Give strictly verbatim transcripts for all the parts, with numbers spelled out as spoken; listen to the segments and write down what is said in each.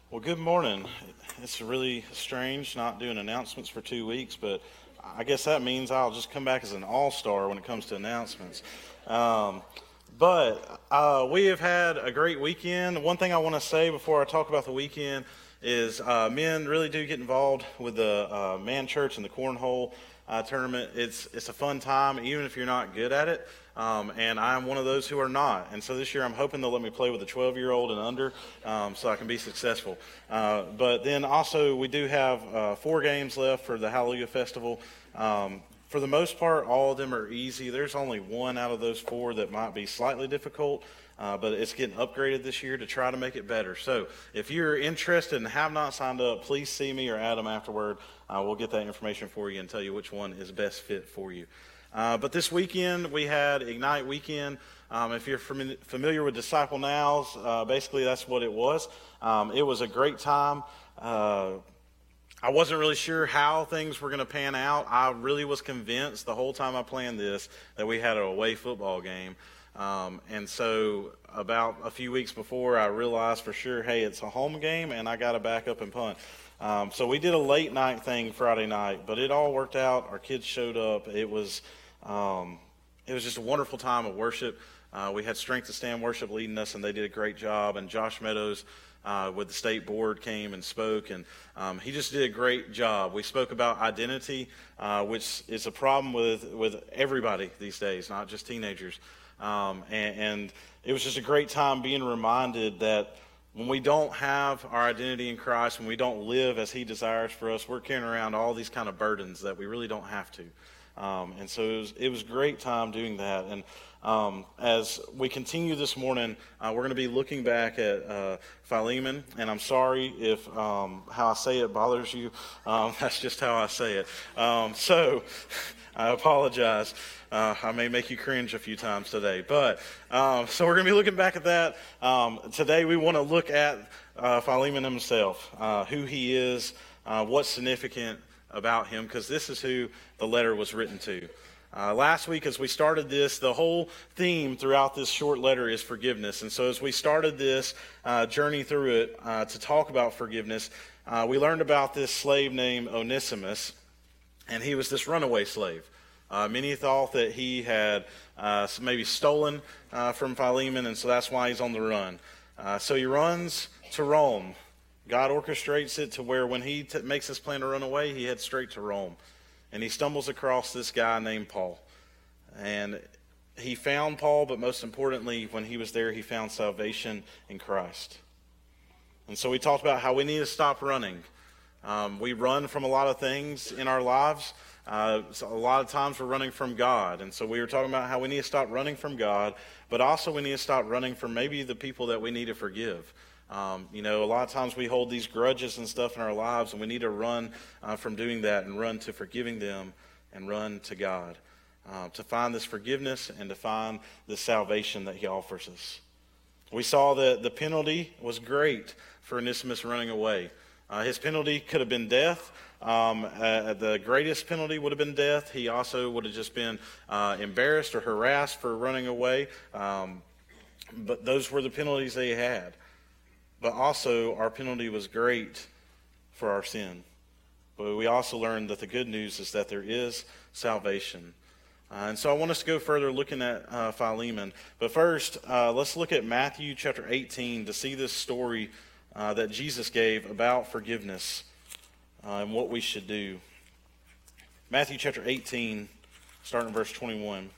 Well, good morning. It's really strange not doing announcements for two weeks, but I guess that means I'll just come back as an all-star when it comes to announcements. Um, but uh, we have had a great weekend. One thing I want to say before I talk about the weekend is uh, men really do get involved with the uh, man church and the cornhole uh, tournament. It's it's a fun time, even if you're not good at it. Um, and I'm one of those who are not. And so this year I'm hoping they'll let me play with a twelve-year-old and under um, so I can be successful. Uh, but then also we do have uh, four games left for the Hallelujah Festival. Um, for the most part, all of them are easy. There's only one out of those four that might be slightly difficult, uh, but it's getting upgraded this year to try to make it better. So if you're interested and have not signed up, please see me or Adam afterward. Uh, we'll get that information for you and tell you which one is best fit for you. Uh, but this weekend, we had Ignite Weekend. Um, if you're fam- familiar with Disciple Nows, uh, basically that's what it was. Um, it was a great time. Uh, I wasn't really sure how things were going to pan out. I really was convinced the whole time I planned this that we had an away football game. Um, and so about a few weeks before, I realized for sure, hey, it's a home game, and I got to back up and punt. Um, so we did a late night thing Friday night, but it all worked out. Our kids showed up. It was um, it was just a wonderful time of worship. Uh, we had Strength to Stand Worship leading us, and they did a great job. And Josh Meadows uh, with the state board came and spoke, and um, he just did a great job. We spoke about identity, uh, which is a problem with, with everybody these days, not just teenagers. Um, and, and it was just a great time being reminded that when we don't have our identity in Christ, when we don't live as He desires for us, we're carrying around all these kind of burdens that we really don't have to. Um, and so it was, it was a great time doing that. And um, as we continue this morning, uh, we're going to be looking back at uh, Philemon. And I'm sorry if um, how I say it bothers you. Um, that's just how I say it. Um, so I apologize. Uh, I may make you cringe a few times today. But um, so we're going to be looking back at that. Um, today we want to look at uh, Philemon himself, uh, who he is, uh, what's significant about him, because this is who the letter was written to. Uh, last week as we started this, the whole theme throughout this short letter is forgiveness. And so as we started this uh, journey through it uh, to talk about forgiveness, uh, we learned about this slave named Onesimus, and he was this runaway slave. Uh, many thought that he had uh, maybe stolen uh, from Philemon, and so that's why he's on the run. Uh, so he runs to Rome. God orchestrates it to where when he t- makes his plan to run away, he heads straight to Rome. And he stumbles across this guy named Paul. And he found Paul, but most importantly, when he was there, he found salvation in Christ. And so we talked about how we need to stop running. Um, we run from a lot of things in our lives. Uh, so a lot of times we're running from God. And so we were talking about how we need to stop running from God, but also we need to stop running from maybe the people that we need to forgive. Um, you know, a lot of times we hold these grudges and stuff in our lives, and we need to run uh, from doing that and run to forgiving them and run to God, uh, to find this forgiveness and to find the salvation that He offers us. We saw that the penalty was great for Onesimus running away. Uh, his penalty could have been death. Um, uh, the greatest penalty would have been death. He also would have just been uh, embarrassed or harassed for running away. Um, but those were the penalties they had. But also, our penalty was great for our sin. But we also learned that the good news is that there is salvation. Uh, and so I want us to go further looking at uh, Philemon. But first, uh, let's look at Matthew chapter eighteen to see this story uh, that Jesus gave about forgiveness uh, and what we should do. Matthew chapter eighteen, starting in verse twenty-one.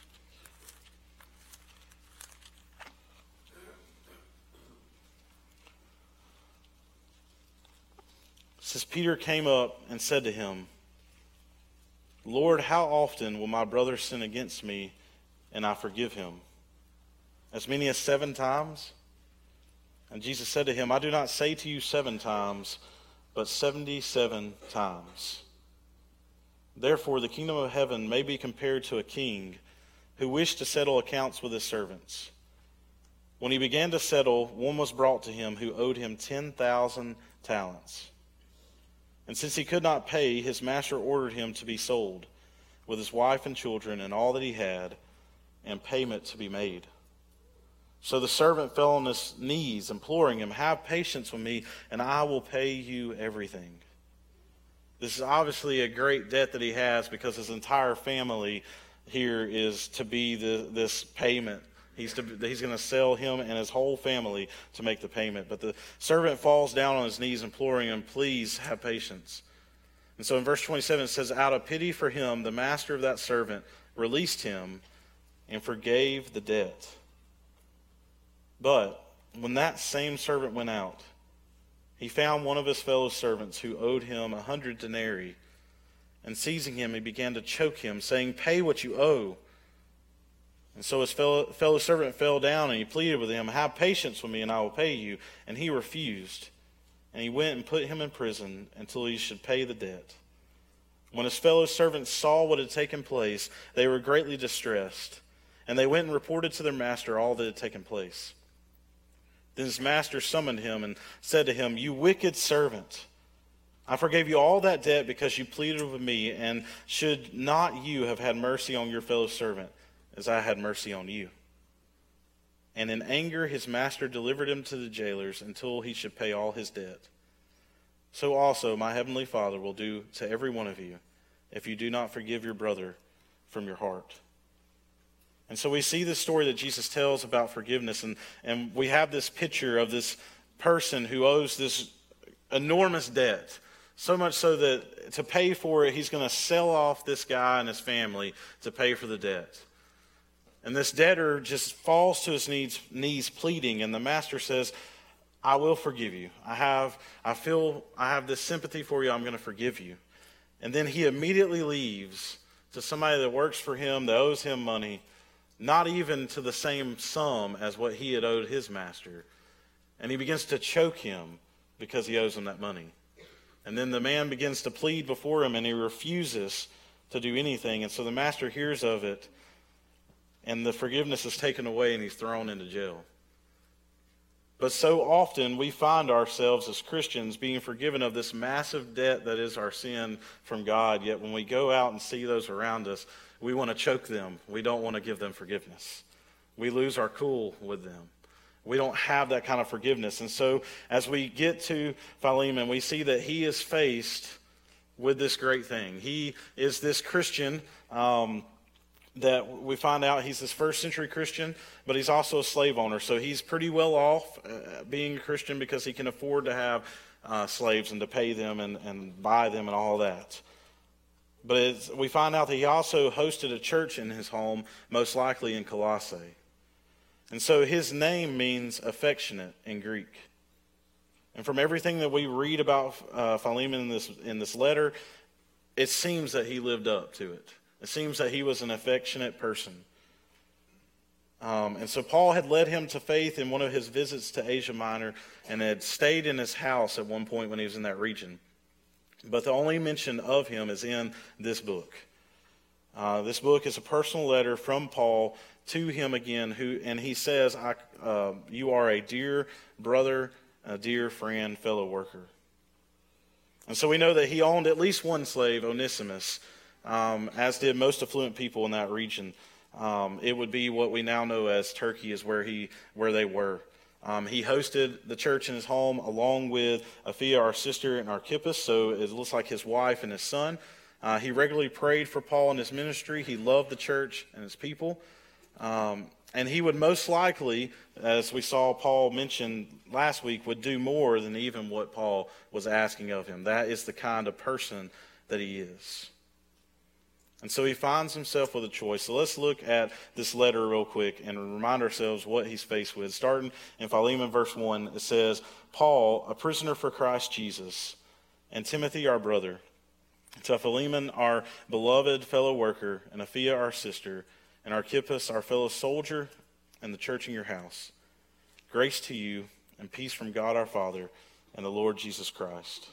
It says, Peter came up and said to him, Lord, how often will my brother sin against me and I forgive him? As many as seven times? And Jesus said to him, I do not say to you seven times, but seventy-seven times. Therefore the kingdom of heaven may be compared to a king who wished to settle accounts with his servants. When he began to settle, one was brought to him who owed him ten thousand talents. And since he could not pay, his master ordered him to be sold, with his wife and children and all that he had, and payment to be made. So the servant fell on his knees, imploring him, "Have patience with me, and I will pay you everything." This is obviously a great debt that he has, because his entire family here is to be the, this payment. He's, to, he's going to sell him and his whole family to make the payment. But the servant falls down on his knees, imploring him, "Please have patience." And so in verse twenty-seven it says, "Out of pity for him, the master of that servant released him and forgave the debt. But when that same servant went out, he found one of his fellow servants who owed him a hundred denarii. And seizing him, he began to choke him, saying, 'Pay what you owe.' And so his fellow, fellow servant fell down, and he pleaded with him, 'Have patience with me, and I will pay you.' And he refused. And he went and put him in prison until he should pay the debt. When his fellow servants saw what had taken place, they were greatly distressed. And they went and reported to their master all that had taken place. Then his master summoned him and said to him, 'You wicked servant, I forgave you all that debt because you pleaded with me, and should not you have had mercy on your fellow servant as I had mercy on you?' And in anger his master delivered him to the jailers until he should pay all his debt. So also my heavenly Father will do to every one of you if you do not forgive your brother from your heart." And so we see this story that Jesus tells about forgiveness, and, and we have this picture of this person who owes this enormous debt, so much so that to pay for it, he's going to sell off this guy and his family to pay for the debt. And this debtor just falls to his knees, knees pleading, and the master says, "I will forgive you. I have, I feel, I have this sympathy for you. I'm going to forgive you." And then he immediately leaves to somebody that works for him, that owes him money, not even to the same sum as what he had owed his master. And he begins to choke him because he owes him that money. And then the man begins to plead before him, and he refuses to do anything. And so the master hears of it, and the forgiveness is taken away, and he's thrown into jail. But so often we find ourselves as Christians being forgiven of this massive debt that is our sin from God, yet when we go out and see those around us, we want to choke them. We don't want to give them forgiveness. We lose our cool with them. We don't have that kind of forgiveness. And so as we get to Philemon, we see that he is faced with this great thing. He is this Christian um, that we find out he's this first century Christian, but he's also a slave owner. So he's pretty well off uh, being a Christian because he can afford to have uh, slaves and to pay them and, and buy them and all that. But it's, we find out that he also hosted a church in his home, most likely in Colossae. And so his name means affectionate in Greek. And from everything that we read about uh, Philemon in this, in this letter, it seems that he lived up to it. It seems that he was an affectionate person. Um, and so Paul had led him to faith in one of his visits to Asia Minor and had stayed in his house at one point when he was in that region. But the only mention of him is in this book. Uh, this book is a personal letter from Paul to him again, who, and he says, I, uh, "You are a dear brother, a dear friend, fellow worker." And so we know that he owned at least one slave, Onesimus, um, as did most affluent people in that region. Um, it would be what we now know as Turkey is where he, where they were. Um, he hosted the church in his home along with Aphia, our sister, and Archippus, so it looks like his wife and his son. Uh, he regularly prayed for Paul and his ministry. He loved the church and his people. Um, and he would most likely, as we saw Paul mention last week, would do more than even what Paul was asking of him. That is the kind of person that he is. And so he finds himself with a choice. So let's look at this letter real quick and remind ourselves what he's faced with. Starting in Philemon verse one, it says, "Paul, a prisoner for Christ Jesus, and Timothy our brother, to Philemon our beloved fellow worker, and Aphia our sister, and Archippus our fellow soldier, and the church in your house. Grace to you, and peace from God our Father, and the Lord Jesus Christ.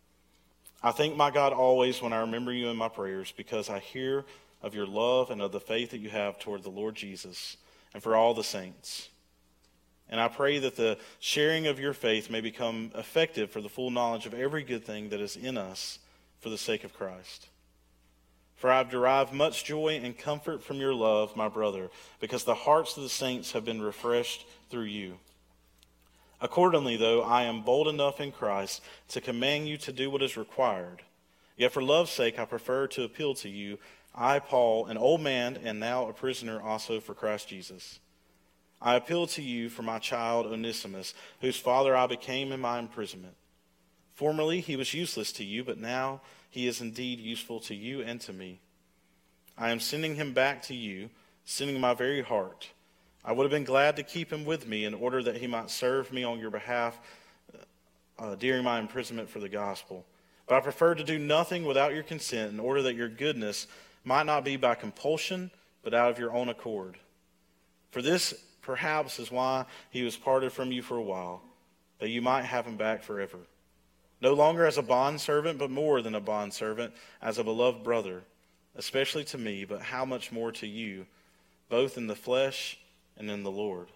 I thank my God always when I remember you in my prayers, because I hear of your love and of the faith that you have toward the Lord Jesus and for all the saints. And I pray that the sharing of your faith may become effective for the full knowledge of every good thing that is in us for the sake of Christ. For I have derived much joy and comfort from your love, my brother, because the hearts of the saints have been refreshed through you. Accordingly, though, I am bold enough in Christ to command you to do what is required. Yet for love's sake I prefer to appeal to you, I, Paul, an old man and now a prisoner also for Christ Jesus. I appeal to you for my child Onesimus, whose father I became in my imprisonment. Formerly he was useless to you, but now he is indeed useful to you and to me. I am sending him back to you, sending my very heart. I would have been glad to keep him with me in order that he might serve me on your behalf uh, during my imprisonment for the gospel. But I prefer to do nothing without your consent in order that your goodness might not be by compulsion, but out of your own accord. For this perhaps is why he was parted from you for a while, that you might have him back forever. No longer as a bondservant, but more than a bondservant, as a beloved brother, especially to me, but how much more to you, both in the flesh and in the Lord.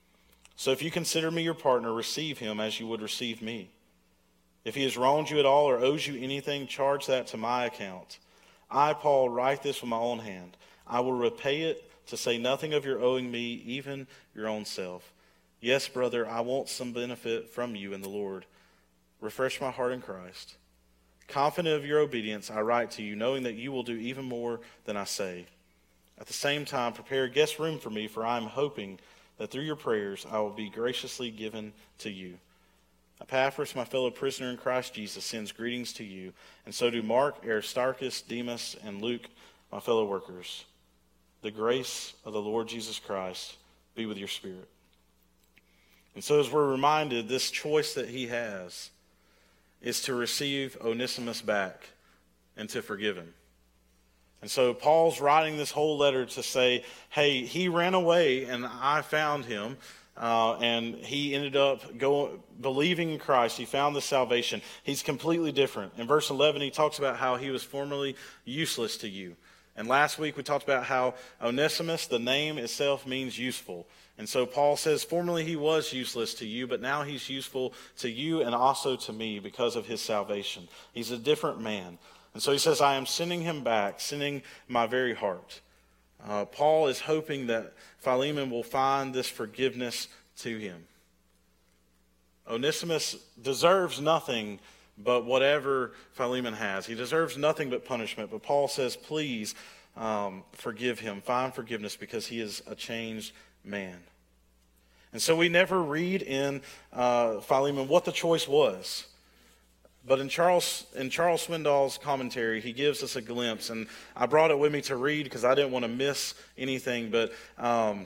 So if you consider me your partner, receive him as you would receive me. If he has wronged you at all or owes you anything, charge that to my account. I, Paul, write this with my own hand. I will repay it, to say nothing of your owing me, even your own self. Yes, brother, I want some benefit from you in the Lord. Refresh my heart in Christ. Confident of your obedience, I write to you, knowing that you will do even more than I say. At the same time, prepare a guest room for me, for I am hoping that through your prayers I will be graciously given to you. Epaphras, my fellow prisoner in Christ Jesus, sends greetings to you, and so do Mark, Aristarchus, Demas, and Luke, my fellow workers. The grace of the Lord Jesus Christ be with your spirit. And so as we're reminded, this choice that he has is to receive Onesimus back and to forgive him. And so Paul's writing this whole letter to say, hey, he ran away and I found him, uh, and he ended up going, believing in Christ. He found the salvation. He's completely different. In verse eleven, he talks about how he was formerly useless to you. And last week we talked about how Onesimus, the name itself, means useful. And so Paul says, formerly he was useless to you, but now he's useful to you and also to me because of his salvation. He's a different man. And so he says, I am sending him back, sending my very heart. Uh, Paul is hoping that Philemon will find this forgiveness to him. Onesimus deserves nothing but whatever Philemon has. He deserves nothing but punishment. But Paul says, please um, forgive him. Find forgiveness because he is a changed man. And so we never read in uh, Philemon what the choice was. But in Charles in Charles Swindoll's commentary, he gives us a glimpse. And I brought it with me to read because I didn't want to miss anything. But um,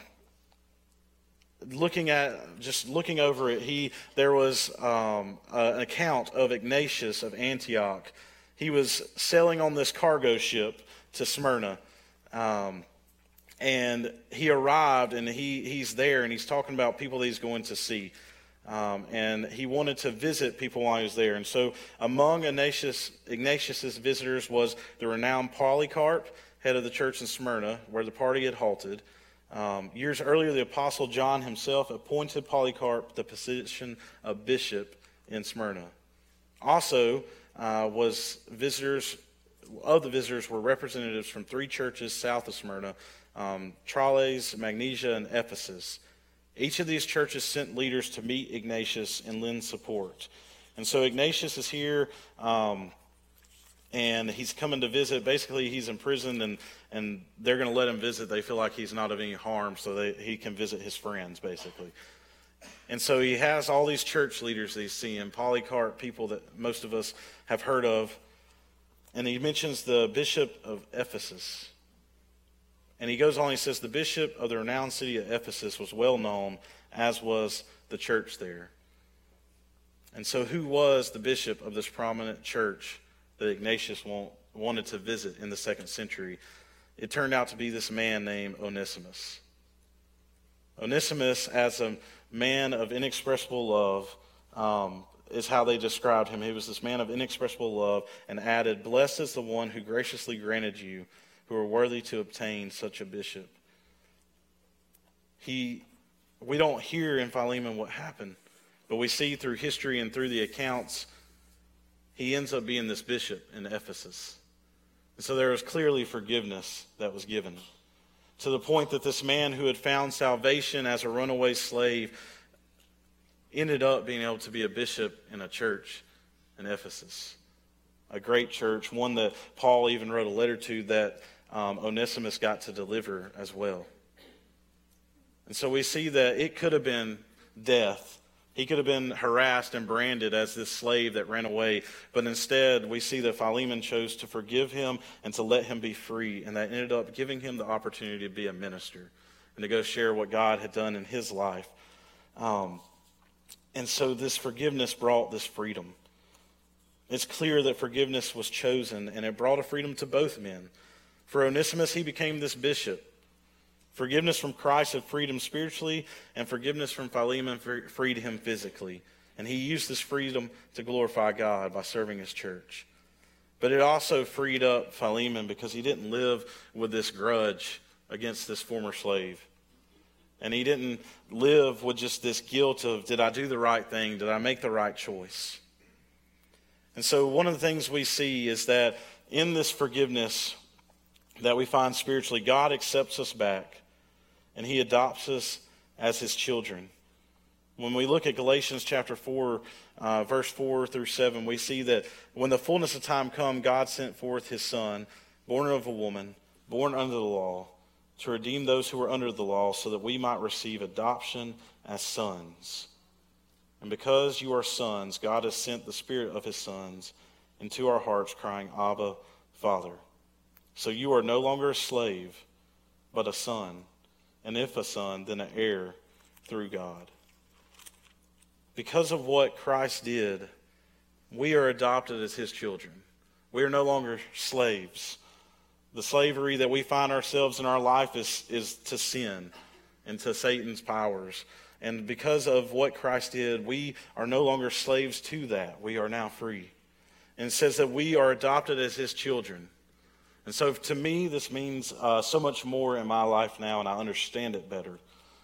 looking at, just looking over it, he there was um, a, an account of Ignatius of Antioch. He was sailing on this cargo ship to Smyrna. Um, and he arrived and he he's there and he's talking about people that he's going to see. Um, and he wanted to visit people while he was there. And so among Ignatius, Ignatius's visitors was the renowned Polycarp, head of the church in Smyrna, where the party had halted. Um, years earlier, the apostle John himself appointed Polycarp the position of bishop in Smyrna. Also uh, was visitors, of the visitors were representatives from three churches south of Smyrna, um, Tralles, Magnesia, and Ephesus. Each of these churches sent leaders to meet Ignatius and lend support. And so Ignatius is here, um, and he's coming to visit. Basically, he's in prison, and, and they're going to let him visit. They feel like he's not of any harm, so they, he can visit his friends, basically. And so he has all these church leaders that he's seeing, Polycarp, people that most of us have heard of. And he mentions the bishop of Ephesus. And he goes on, he says, the bishop of the renowned city of Ephesus was well known, as was the church there. And so who was the bishop of this prominent church that Ignatius want, wanted to visit in the second century? It turned out to be this man named Onesimus. Onesimus, as a man of inexpressible love, um, is how they described him. He was this man of inexpressible love, and added, blessed is the one who graciously granted you, who are worthy to obtain such a bishop. He, we don't hear in Philemon what happened, but we see through history and through the accounts, he ends up being this bishop in Ephesus. And so there was clearly forgiveness that was given, to the point that this man who had found salvation as a runaway slave ended up being able to be a bishop in a church in Ephesus. A great church, one that Paul even wrote a letter to that um, Onesimus got to deliver as well. And so we see that it could have been death. He could have been harassed and branded as this slave that ran away. But instead, we see that Philemon chose to forgive him and to let him be free. And that ended up giving him the opportunity to be a minister and to go share what God had done in his life. Um, and so this forgiveness brought this freedom. It's clear that forgiveness was chosen, and it brought a freedom to both men. For Onesimus, he became this bishop. Forgiveness from Christ had freed him spiritually, and forgiveness from Philemon freed him physically. And he used this freedom to glorify God by serving his church. But it also freed up Philemon because he didn't live with this grudge against this former slave. And he didn't live with just this guilt of, did I do the right thing? Did I make the right choice? And so one of the things we see is that in this forgiveness that we find spiritually, God accepts us back and he adopts us as his children. When we look at Galatians chapter four, uh, verse four through seven, we see that when the fullness of time come, God sent forth his son, born of a woman, born under the law, to redeem those who were under the law so that we might receive adoption as sons. And because you are sons, God has sent the Spirit of his sons into our hearts, crying, Abba, Father. So you are no longer a slave, but a son. And if a son, then an heir through God. Because of what Christ did, we are adopted as his children. We are no longer slaves. The slavery that we find ourselves in our life is, is to sin and to Satan's powers. And because of what Christ did, we are no longer slaves to that. We are now free. And it says that we are adopted as his children. And so to me, this means uh, so much more in my life now, and I understand it better.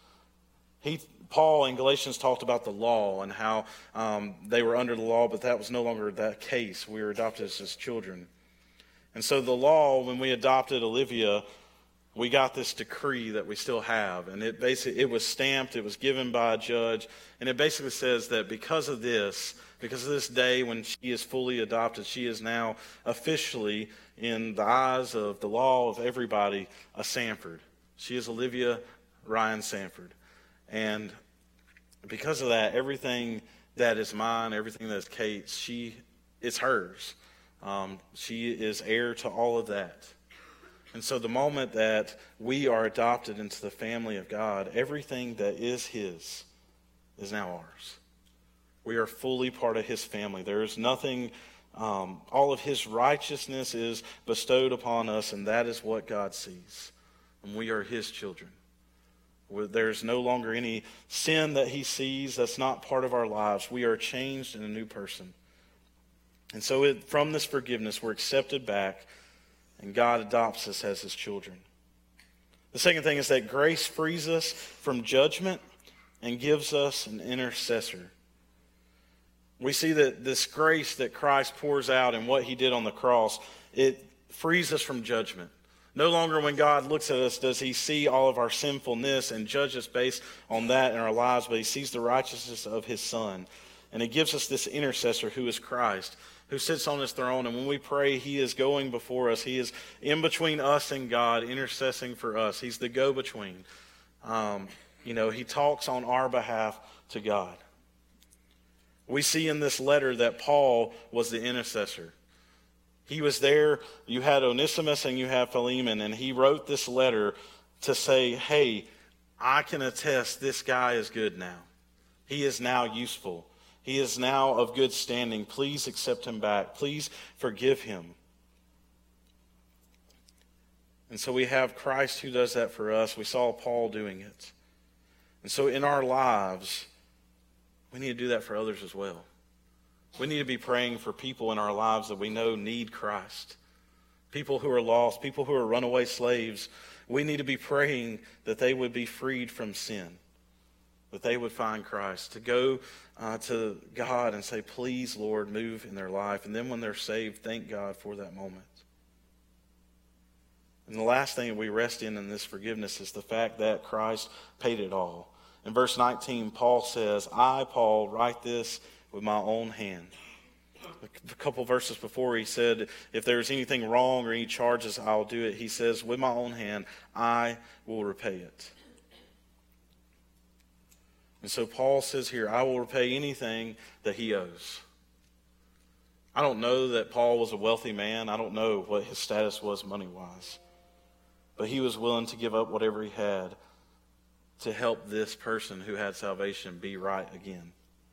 He, Paul in Galatians talked about the law and how um, they were under the law, but that was no longer the case. We were adopted as his children. And so the law, when we adopted Olivia, we got this decree that we still have, and it basically it was stamped, it was given by a judge, and it basically says that because of this, because of this day when she is fully adopted, she is now officially, in the eyes of the law of everybody, a Sanford. She is Olivia Ryan Sanford. And because of that, everything that is mine, everything that is Kate's, she it's hers. Um, she is heir to all of that. And so the moment that we are adopted into the family of God, everything that is his is now ours. We are fully part of his family. There is nothing, um, all of his righteousness is bestowed upon us, and that is what God sees. And we are his children. There's no longer any sin that he sees that's not part of our lives. We are changed in a new person. And so it, from this forgiveness, we're accepted back, and God adopts us as his children. The second thing is that grace frees us from judgment and gives us an intercessor. We see that this grace that Christ pours out and what he did on the cross, it frees us from judgment. No longer when God looks at us does he see all of our sinfulness and judge us based on that in our lives, but he sees the righteousness of his Son. And it gives us this intercessor who is Christ, who sits on his throne. And when we pray, he is going before us. He is in between us and God, intercessing for us. He's the go-between. Um, you know, he talks on our behalf to God. We see in this letter that Paul was the intercessor. He was there. You had Onesimus and you had Philemon, and he wrote this letter to say, hey, I can attest this guy is good now. He is now useful. He is now of good standing. Please accept him back. Please forgive him. And so we have Christ who does that for us. We saw Paul doing it. And so in our lives, we need to do that for others as well. We need to be praying for people in our lives that we know need Christ. People who are lost, people who are runaway slaves. We need to be praying that they would be freed from sin, that they would find Christ, to go uh, to God and say, please, Lord, move in their life. And then when they're saved, thank God for that moment. And the last thing that we rest in in this forgiveness is the fact that Christ paid it all. In verse nineteen, Paul says, I, Paul, write this with my own hand. A couple verses before he said, if there's anything wrong or any charges, I'll do it. He says, with my own hand, I will repay it. And so Paul says here, I will repay anything that he owes. I don't know that Paul was a wealthy man. I don't know what his status was money-wise. But he was willing to give up whatever he had to help this person who had salvation be right again.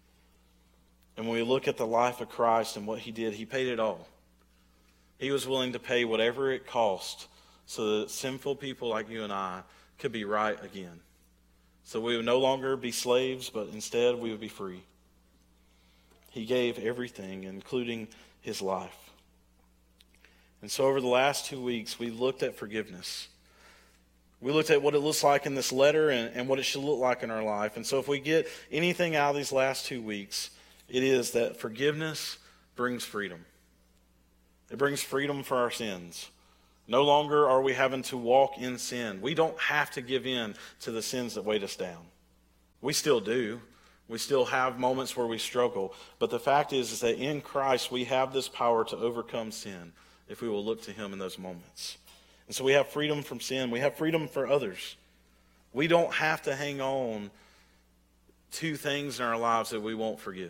And when we look at the life of Christ and what he did, he paid it all. He was willing to pay whatever it cost so that sinful people like you and I could be right again. So we would no longer be slaves, but instead we would be free. He gave everything, including his life. And so over the last two weeks, we looked at forgiveness. We looked at what it looks like in this letter and, and what it should look like in our life. And so if we get anything out of these last two weeks, it is that forgiveness brings freedom. It brings freedom for our sins. No longer are we having to walk in sin. We don't have to give in to the sins that weight us down. We still do. We still have moments where we struggle. But the fact is, is that in Christ we have this power to overcome sin if we will look to him in those moments. And so we have freedom from sin. We have freedom for others. We don't have to hang on to things in our lives that we won't forgive.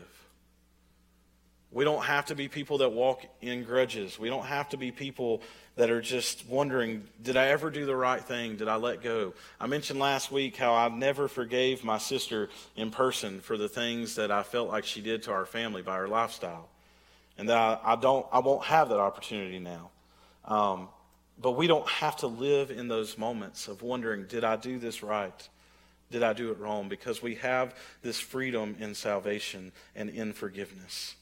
We don't have to be people that walk in grudges. We don't have to be people that are just wondering, did I ever do the right thing? Did I let go? I mentioned last week how I never forgave my sister in person for the things that I felt like she did to our family by her lifestyle. And that I, I don't, I won't have that opportunity now. Um, but we don't have to live in those moments of wondering, did I do this right? Did I do it wrong? Because we have this freedom in salvation and in forgiveness.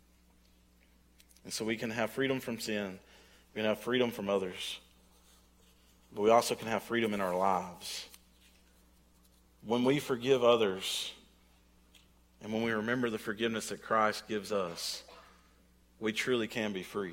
And so we can have freedom from sin. We can have freedom from others. But we also can have freedom in our lives. When we forgive others, and when we remember the forgiveness that Christ gives us, we truly can be free.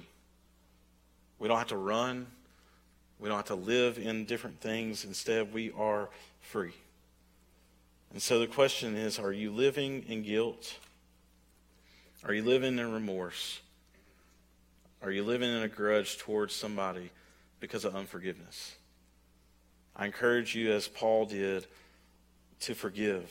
We don't have to run. We don't have to live in different things. Instead, we are free. And so the question is, are you living in guilt? Are you living in remorse? Are you living in a grudge towards somebody because of unforgiveness? I encourage you, as Paul did, to forgive.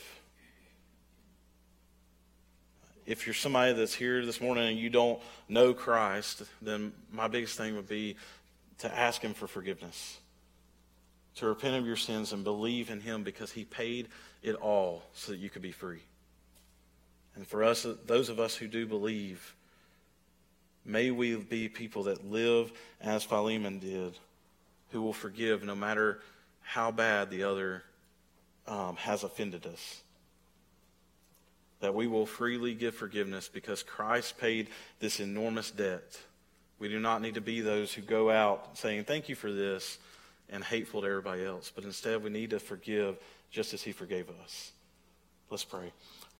If you're somebody that's here this morning and you don't know Christ, then my biggest thing would be to ask him for forgiveness. To repent of your sins and believe in him because he paid it all so that you could be free. And for us, those of us who do believe, may we be people that live as Philemon did, who will forgive no matter how bad the other um, has offended us. That we will freely give forgiveness because Christ paid this enormous debt. We do not need to be those who go out saying, thank you for this, and hateful to everybody else. But instead, we need to forgive just as he forgave us. Let's pray.